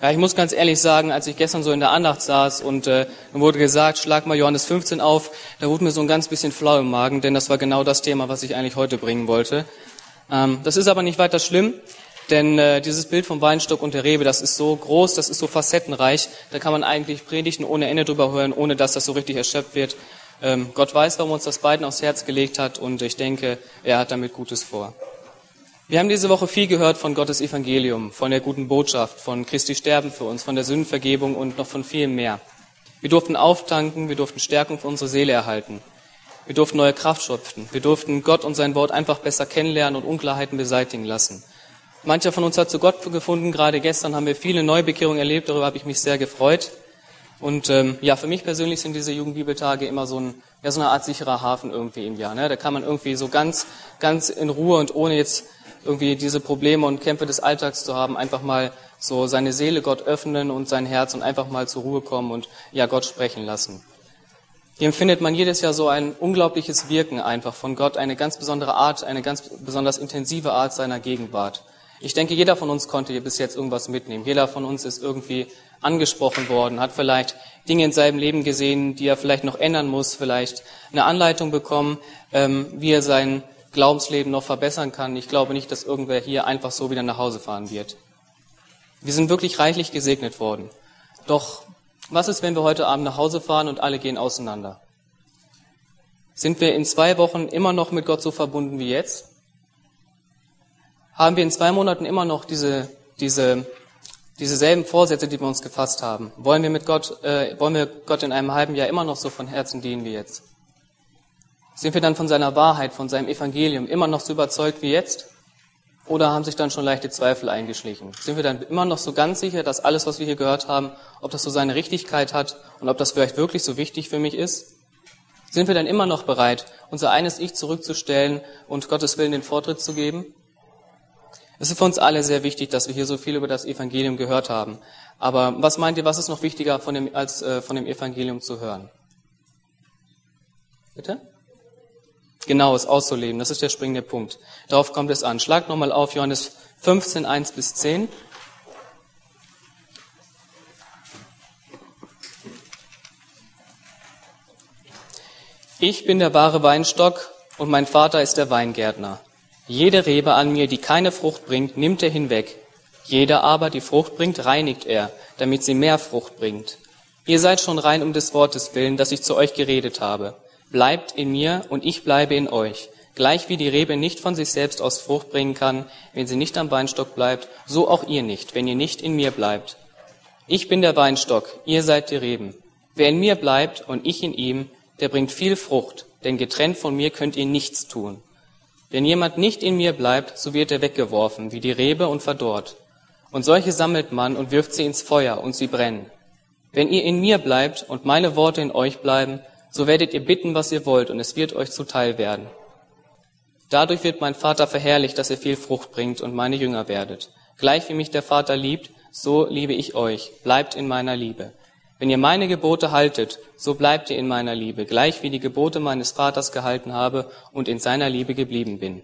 Ja, ich muss ganz ehrlich sagen, als ich gestern so in der Andacht saß und mir wurde gesagt, schlag mal Johannes 15 auf, da wurde mir so ein ganz bisschen flau im Magen, denn das war genau das Thema, was ich eigentlich heute bringen wollte. Das ist aber nicht weiter schlimm, denn dieses Bild vom Weinstock und der Rebe, das ist so groß, das ist so facettenreich, da kann man eigentlich Predigten ohne Ende drüber hören, ohne dass das so richtig erschöpft wird. Gott weiß, warum uns das beiden aufs Herz gelegt hat, und ich denke, er hat damit Gutes vor. Wir haben diese Woche viel gehört von Gottes Evangelium, von der guten Botschaft, von Christi Sterben für uns, von der Sündenvergebung und noch von vielem mehr. Wir durften auftanken, wir durften Stärkung für unsere Seele erhalten. Wir durften neue Kraft schöpfen. Wir durften Gott und sein Wort einfach besser kennenlernen und Unklarheiten beseitigen lassen. Mancher von uns hat zu Gott gefunden. Gerade gestern haben wir viele Neubekehrungen erlebt. Darüber habe ich mich sehr gefreut. Und für mich persönlich sind diese Jugendbibeltage immer so eine Art sicherer Hafen irgendwie im Jahr. Ne? Da kann man irgendwie so ganz in Ruhe und ohne jetzt irgendwie diese Probleme und Kämpfe des Alltags zu haben, einfach mal so seine Seele Gott öffnen und sein Herz und einfach mal zur Ruhe kommen und Gott sprechen lassen. Hier empfindet man jedes Jahr so ein unglaubliches Wirken einfach von Gott, eine ganz besondere Art, eine ganz besonders intensive Art seiner Gegenwart. Ich denke, jeder von uns konnte hier bis jetzt irgendwas mitnehmen. Jeder von uns ist irgendwie angesprochen worden, hat vielleicht Dinge in seinem Leben gesehen, die er vielleicht noch ändern muss, vielleicht eine Anleitung bekommen, wie er sein Glaubensleben noch verbessern kann. Ich glaube nicht, dass irgendwer hier einfach so wieder nach Hause fahren wird. Wir sind wirklich reichlich gesegnet worden. Doch was ist, wenn wir heute Abend nach Hause fahren und alle gehen auseinander? Sind wir in 2 Wochen immer noch mit Gott so verbunden wie jetzt? Haben wir in 2 Monaten immer noch dieselben Vorsätze, die wir uns gefasst haben? Wollen wir Gott in einem halben Jahr immer noch so von Herzen dienen wie jetzt? Sind wir dann von seiner Wahrheit, von seinem Evangelium immer noch so überzeugt wie jetzt? Oder haben sich dann schon leichte Zweifel eingeschlichen? Sind wir dann immer noch so ganz sicher, dass alles, was wir hier gehört haben, ob das so seine Richtigkeit hat und ob das vielleicht wirklich so wichtig für mich ist? Sind wir dann immer noch bereit, unser eines Ich zurückzustellen und Gottes Willen den Vortritt zu geben? Es ist für uns alle sehr wichtig, dass wir hier so viel über das Evangelium gehört haben. Aber was meint ihr, was ist noch wichtiger als von dem Evangelium zu hören? Bitte? Genau, es auszuleben, das ist der springende Punkt. Darauf kommt es an. Schlagt nochmal auf Johannes 15, 1-10. Ich bin der wahre Weinstock und mein Vater ist der Weingärtner. Jede Rebe an mir, die keine Frucht bringt, nimmt er hinweg. Jede aber, die Frucht bringt, reinigt er, damit sie mehr Frucht bringt. Ihr seid schon rein um des Wortes willen, das ich zu euch geredet habe. Bleibt in mir und ich bleibe in euch. Gleich wie die Rebe nicht von sich selbst aus Frucht bringen kann, wenn sie nicht am Weinstock bleibt, so auch ihr nicht, wenn ihr nicht in mir bleibt. Ich bin der Weinstock, ihr seid die Reben. Wer in mir bleibt und ich in ihm, der bringt viel Frucht, denn getrennt von mir könnt ihr nichts tun. Wenn jemand nicht in mir bleibt, so wird er weggeworfen, wie die Rebe, und verdorrt. Und solche sammelt man und wirft sie ins Feuer, und sie brennen. Wenn ihr in mir bleibt und meine Worte in euch bleiben, so werdet ihr bitten, was ihr wollt, und es wird euch zuteil werden. Dadurch wird mein Vater verherrlicht, dass ihr viel Frucht bringt und meine Jünger werdet. Gleich wie mich der Vater liebt, so liebe ich euch. Bleibt in meiner Liebe. Wenn ihr meine Gebote haltet, so bleibt ihr in meiner Liebe, gleich wie die Gebote meines Vaters gehalten habe und in seiner Liebe geblieben bin.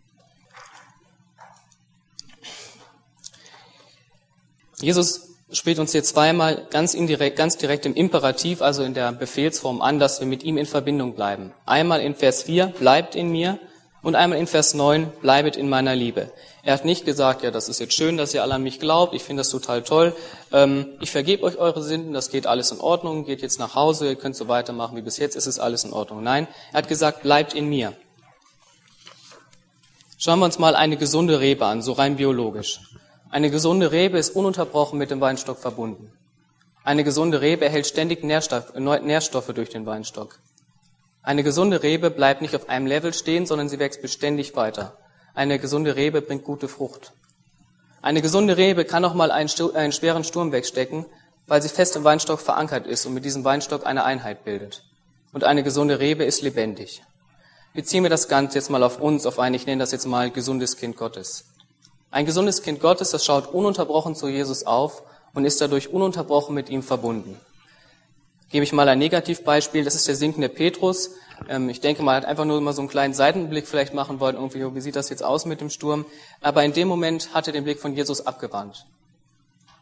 Jesus spricht uns hier zweimal ganz direkt im Imperativ, also in der Befehlsform an, dass wir mit ihm in Verbindung bleiben. Einmal in Vers 4, bleibt in mir, und einmal in Vers 9, bleibet in meiner Liebe. Er hat nicht gesagt, ja, das ist jetzt schön, dass ihr alle an mich glaubt, ich finde das total toll, ich vergebe euch eure Sünden, das geht alles in Ordnung, geht jetzt nach Hause, ihr könnt so weitermachen wie bis jetzt, ist es alles in Ordnung. Nein, er hat gesagt, bleibt in mir. Schauen wir uns mal eine gesunde Rebe an, so rein biologisch. Eine gesunde Rebe ist ununterbrochen mit dem Weinstock verbunden. Eine gesunde Rebe erhält ständig Nährstoffe durch den Weinstock. Eine gesunde Rebe bleibt nicht auf einem Level stehen, sondern sie wächst beständig weiter. Eine gesunde Rebe bringt gute Frucht. Eine gesunde Rebe kann auch mal einen schweren Sturm wegstecken, weil sie fest im Weinstock verankert ist und mit diesem Weinstock eine Einheit bildet. Und eine gesunde Rebe ist lebendig. Beziehen wir das Ganze jetzt mal auf uns, ich nenne das jetzt mal gesundes Kind Gottes. Ein gesundes Kind Gottes, das schaut ununterbrochen zu Jesus auf und ist dadurch ununterbrochen mit ihm verbunden. Gebe ich mal ein Negativbeispiel, das ist der sinkende Petrus. Ich denke mal, er hat einfach nur mal so einen kleinen Seitenblick vielleicht machen wollen, irgendwie, wie sieht das jetzt aus mit dem Sturm? Aber in dem Moment hat er den Blick von Jesus abgewandt.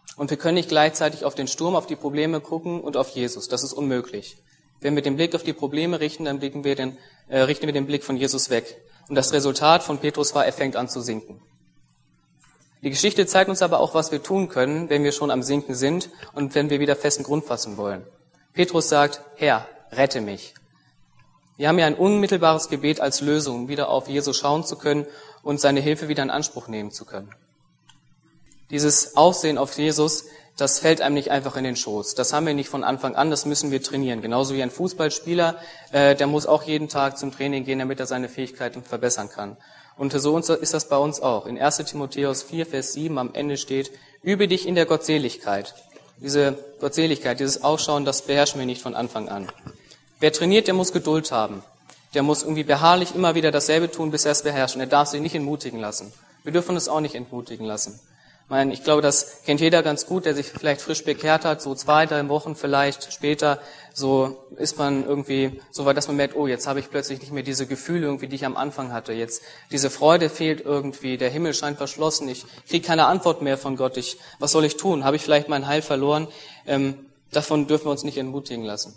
Und wir können nicht gleichzeitig auf den Sturm, auf die Probleme gucken und auf Jesus. Das ist unmöglich. Wenn wir den Blick auf die Probleme richten, dann richten wir den Blick von Jesus weg. Und das Resultat von Petrus war, er fängt an zu sinken. Die Geschichte zeigt uns aber auch, was wir tun können, wenn wir schon am Sinken sind und wenn wir wieder festen Grund fassen wollen. Petrus sagt, Herr, rette mich. Wir haben ja ein unmittelbares Gebet als Lösung, um wieder auf Jesus schauen zu können und seine Hilfe wieder in Anspruch nehmen zu können. Dieses Aussehen auf Jesus, das fällt einem nicht einfach in den Schoß. Das haben wir nicht von Anfang an, das müssen wir trainieren. Genauso wie ein Fußballspieler, der muss auch jeden Tag zum Training gehen, damit er seine Fähigkeiten verbessern kann. Und so ist das bei uns auch. In 1. Timotheus 4, Vers 7 am Ende steht, übe dich in der Gottseligkeit. Diese Gottseligkeit, dieses Ausschauen, das beherrschen wir nicht von Anfang an. Wer trainiert, der muss Geduld haben. Der muss irgendwie beharrlich immer wieder dasselbe tun, bis er es beherrscht. Und er darf sich nicht entmutigen lassen. Wir dürfen uns auch nicht entmutigen lassen. Ich glaube, das kennt jeder ganz gut, der sich vielleicht frisch bekehrt hat, so 2-3 Wochen vielleicht später, so ist man irgendwie so weit, dass man merkt, oh, jetzt habe ich plötzlich nicht mehr diese Gefühle irgendwie, die ich am Anfang hatte. Jetzt diese Freude fehlt irgendwie, der Himmel scheint verschlossen, ich kriege keine Antwort mehr von Gott. Was soll ich tun? Habe ich vielleicht mein Heil verloren? Davon dürfen wir uns nicht entmutigen lassen.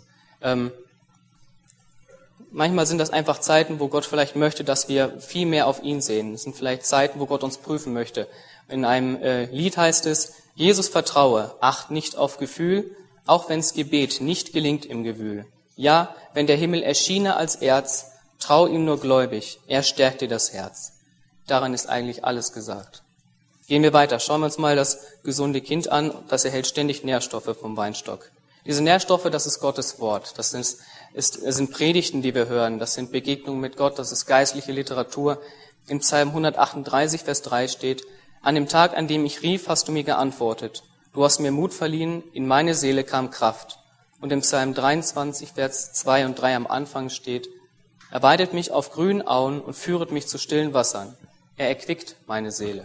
Manchmal sind das einfach Zeiten, wo Gott vielleicht möchte, dass wir viel mehr auf ihn sehen. Es sind vielleicht Zeiten, wo Gott uns prüfen möchte. In einem Lied heißt es, Jesus vertraue, acht nicht auf Gefühl, auch wenns Gebet nicht gelingt im Gewühl. Ja, wenn der Himmel erschiene als Erz, trau ihm nur gläubig, er stärkt dir das Herz. Daran ist eigentlich alles gesagt. Gehen wir weiter, schauen wir uns mal das gesunde Kind an, das erhält ständig Nährstoffe vom Weinstock. Diese Nährstoffe, das ist Gottes Wort, das sind Predigten, die wir hören, das sind Begegnungen mit Gott, das ist geistliche Literatur. Im Psalm 138, Vers 3 steht, an dem Tag, an dem ich rief, hast du mir geantwortet. Du hast mir Mut verliehen, in meine Seele kam Kraft. Und im Psalm 23, Vers 2 und 3 am Anfang steht, er weidet mich auf grünen Auen und führet mich zu stillen Wassern. Er erquickt meine Seele.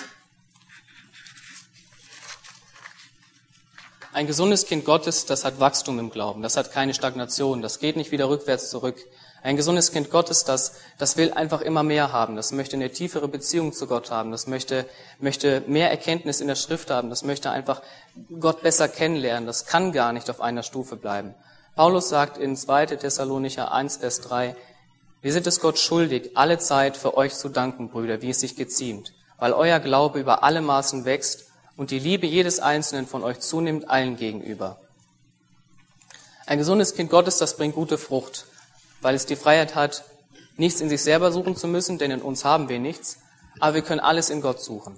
Ein gesundes Kind Gottes, das hat Wachstum im Glauben, das hat keine Stagnation, das geht nicht wieder rückwärts zurück. Ein gesundes Kind Gottes, das will einfach immer mehr haben, das möchte eine tiefere Beziehung zu Gott haben, das möchte mehr Erkenntnis in der Schrift haben, das möchte einfach Gott besser kennenlernen, das kann gar nicht auf einer Stufe bleiben. Paulus sagt in 2. Thessalonicher 1, Vers 3, wir sind es Gott schuldig, alle Zeit für euch zu danken, Brüder, wie es sich geziemt, weil euer Glaube über alle Maßen wächst und die Liebe jedes Einzelnen von euch zunimmt allen gegenüber. Ein gesundes Kind Gottes, das bringt gute Frucht, weil es die Freiheit hat, nichts in sich selber suchen zu müssen, denn in uns haben wir nichts, aber wir können alles in Gott suchen.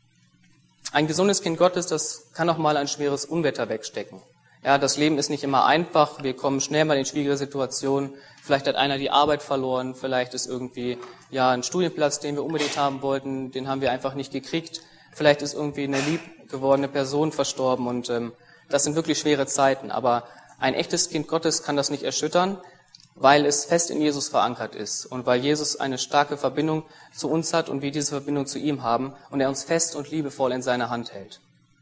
Ein gesundes Kind Gottes, das kann auch mal ein schweres Unwetter wegstecken. Ja, das Leben ist nicht immer einfach, wir kommen schnell mal in schwierige Situationen, vielleicht hat einer die Arbeit verloren, vielleicht ist irgendwie ein Studienplatz, den wir unbedingt haben wollten, den haben wir einfach nicht gekriegt, vielleicht ist irgendwie eine liebgewordene Person verstorben und das sind wirklich schwere Zeiten, aber ein echtes Kind Gottes kann das nicht erschüttern, weil es fest in Jesus verankert ist und weil Jesus eine starke Verbindung zu uns hat und wir diese Verbindung zu ihm haben und er uns fest und liebevoll in seiner Hand hält.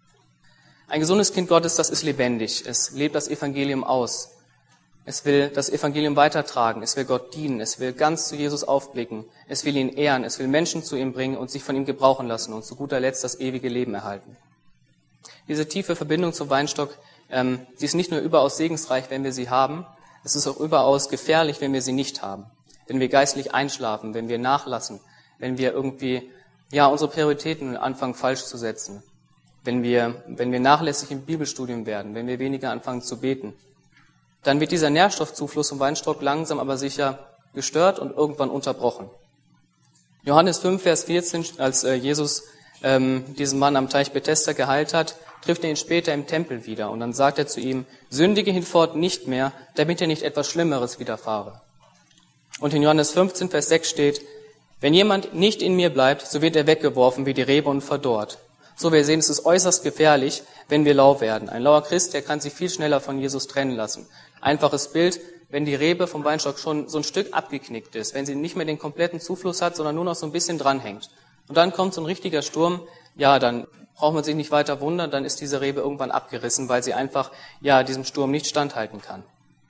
Ein gesundes Kind Gottes, das ist lebendig. Es lebt das Evangelium aus. Es will das Evangelium weitertragen. Es will Gott dienen. Es will ganz zu Jesus aufblicken. Es will ihn ehren. Es will Menschen zu ihm bringen und sich von ihm gebrauchen lassen und zu guter Letzt das ewige Leben erhalten. Diese tiefe Verbindung zum Weinstock, die ist nicht nur überaus segensreich, wenn wir sie haben, es ist auch überaus gefährlich, wenn wir sie nicht haben. Wenn wir geistlich einschlafen, wenn wir nachlassen, wenn wir irgendwie unsere Prioritäten anfangen falsch zu setzen. Wenn wir nachlässig im Bibelstudium werden, wenn wir weniger anfangen zu beten, dann wird dieser Nährstoffzufluss vom Weinstock langsam aber sicher gestört und irgendwann unterbrochen. Johannes 5, Vers 14, als Jesus diesen Mann am Teich Bethesda geheilt hat, trifft er ihn später im Tempel wieder und dann sagt er zu ihm, sündige hinfort nicht mehr, damit dir nicht etwas Schlimmeres widerfahre. Und in Johannes 15, Vers 6 steht, wenn jemand nicht in mir bleibt, so wird er weggeworfen wie die Rebe und verdorrt. So, wir sehen, es ist äußerst gefährlich, wenn wir lau werden. Ein lauer Christ, der kann sich viel schneller von Jesus trennen lassen. Einfaches Bild, wenn die Rebe vom Weinstock schon so ein Stück abgeknickt ist, wenn sie nicht mehr den kompletten Zufluss hat, sondern nur noch so ein bisschen dranhängt. Und dann kommt so ein richtiger Sturm, dann braucht man sich nicht weiter wundern, dann ist diese Rebe irgendwann abgerissen, weil sie einfach diesem Sturm nicht standhalten kann.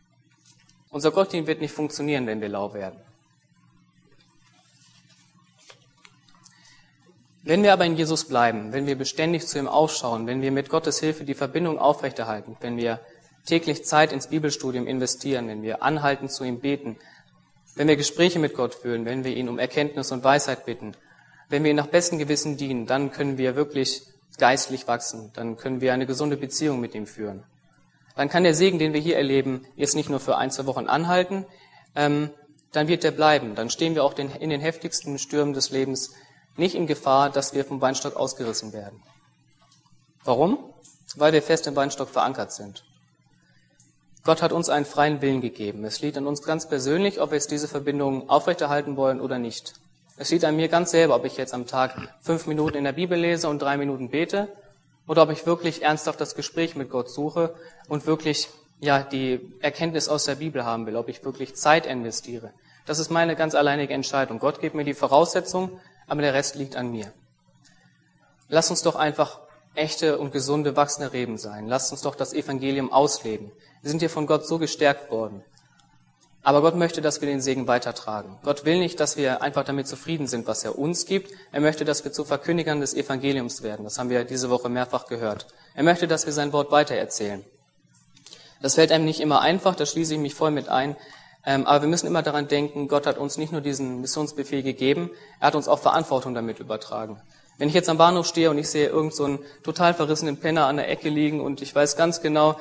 Unser Gottdienst wird nicht funktionieren, wenn wir lau werden. Wenn wir aber in Jesus bleiben, wenn wir beständig zu ihm aufschauen, wenn wir mit Gottes Hilfe die Verbindung aufrechterhalten, wenn wir täglich Zeit ins Bibelstudium investieren, wenn wir anhalten zu ihm beten, wenn wir Gespräche mit Gott führen, wenn wir ihn um Erkenntnis und Weisheit bitten, wenn wir ihm nach bestem Gewissen dienen, dann können wir wirklich geistlich wachsen, dann können wir eine gesunde Beziehung mit ihm führen. Dann kann der Segen, den wir hier erleben, jetzt nicht nur für 1-2 Wochen anhalten, dann wird er bleiben. Dann stehen wir auch in den heftigsten Stürmen des Lebens nicht in Gefahr, dass wir vom Weinstock ausgerissen werden. Warum? Weil wir fest im Weinstock verankert sind. Gott hat uns einen freien Willen gegeben. Es liegt an uns ganz persönlich, ob wir jetzt diese Verbindung aufrechterhalten wollen oder nicht. Es liegt an mir ganz selber, ob ich jetzt am Tag 5 Minuten in der Bibel lese und 3 Minuten bete oder ob ich wirklich ernsthaft das Gespräch mit Gott suche und wirklich die Erkenntnis aus der Bibel haben will, ob ich wirklich Zeit investiere. Das ist meine ganz alleinige Entscheidung. Gott gibt mir die Voraussetzung, aber der Rest liegt an mir. Lass uns doch einfach echte und gesunde, wachsende Reben sein. Lasst uns doch das Evangelium ausleben. Wir sind hier von Gott so gestärkt worden. Aber Gott möchte, dass wir den Segen weitertragen. Gott will nicht, dass wir einfach damit zufrieden sind, was er uns gibt. Er möchte, dass wir zu Verkündigern des Evangeliums werden. Das haben wir diese Woche mehrfach gehört. Er möchte, dass wir sein Wort weitererzählen. Das fällt einem nicht immer einfach, da schließe ich mich voll mit ein. Aber wir müssen immer daran denken, Gott hat uns nicht nur diesen Missionsbefehl gegeben, er hat uns auch Verantwortung damit übertragen. Wenn ich jetzt am Bahnhof stehe und ich sehe irgend so einen total verrissenen Penner an der Ecke liegen und ich weiß ganz genau,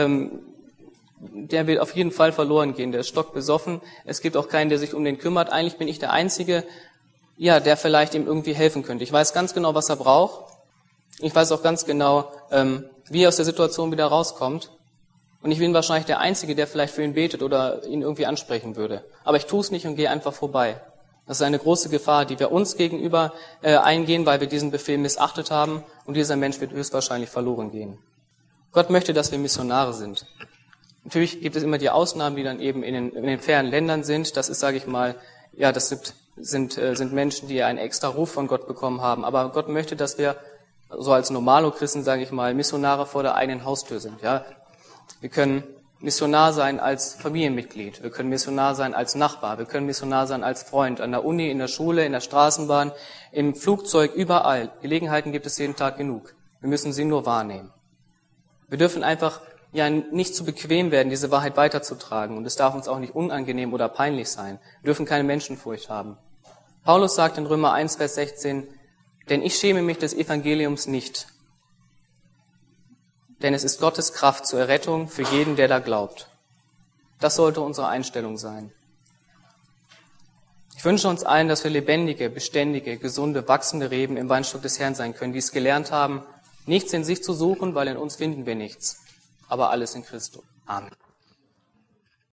der wird auf jeden Fall verloren gehen, der ist stockbesoffen, es gibt auch keinen, der sich um den kümmert. Eigentlich bin ich der Einzige, der vielleicht ihm irgendwie helfen könnte. Ich weiß ganz genau, was er braucht. Ich weiß auch ganz genau, wie er aus der Situation wieder rauskommt. Und ich bin wahrscheinlich der Einzige, der vielleicht für ihn betet oder ihn irgendwie ansprechen würde. Aber ich tue es nicht und gehe einfach vorbei. Das ist eine große Gefahr, die wir uns gegenüber eingehen, weil wir diesen Befehl missachtet haben. Und dieser Mensch wird höchstwahrscheinlich verloren gehen. Gott möchte, dass wir Missionare sind. Natürlich gibt es immer die Ausnahmen, die dann eben in den fernen Ländern sind. Das ist, sage ich mal, das sind Menschen, die einen extra Ruf von Gott bekommen haben. Aber Gott möchte, dass wir so als Normalo-Christen, sage ich mal, Missionare vor der eigenen Haustür sind. Ja, wir können Missionar sein als Familienmitglied, wir können Missionar sein als Nachbar, wir können Missionar sein als Freund, an der Uni, in der Schule, in der Straßenbahn, im Flugzeug, überall. Gelegenheiten gibt es jeden Tag genug. Wir müssen sie nur wahrnehmen. Wir dürfen einfach nicht zu bequem werden, diese Wahrheit weiterzutragen. Und es darf uns auch nicht unangenehm oder peinlich sein. Wir dürfen keine Menschenfurcht haben. Paulus sagt in Römer 1, Vers 16, denn ich schäme mich des Evangeliums nicht. Denn es ist Gottes Kraft zur Errettung für jeden, der da glaubt. Das sollte unsere Einstellung sein. Ich wünsche uns allen, dass wir lebendige, beständige, gesunde, wachsende Reben im Weinstock des Herrn sein können, die es gelernt haben, nichts in sich zu suchen, weil in uns finden wir nichts, aber alles in Christus. Amen.